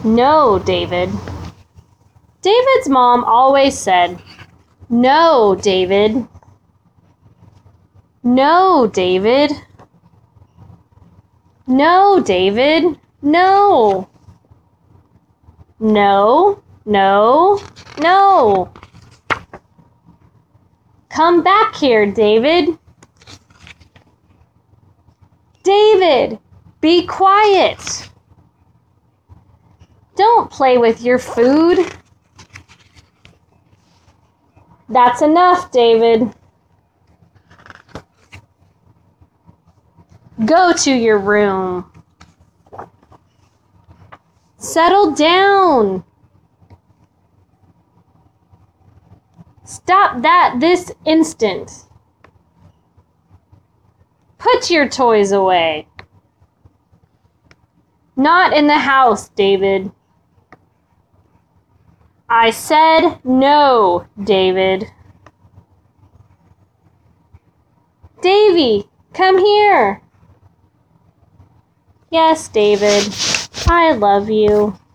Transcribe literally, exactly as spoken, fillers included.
No, David. David's mom always said, "No, David. No, David. No, David. No. No, no, no. Come back here, David. David, be quiet. Don't play with your food. That's enough, David. Go to your room. Settle down. Stop that this instant. Put your toys away. Not in the house, David. I said no, David. Davy, come here. Yes, David, I love you.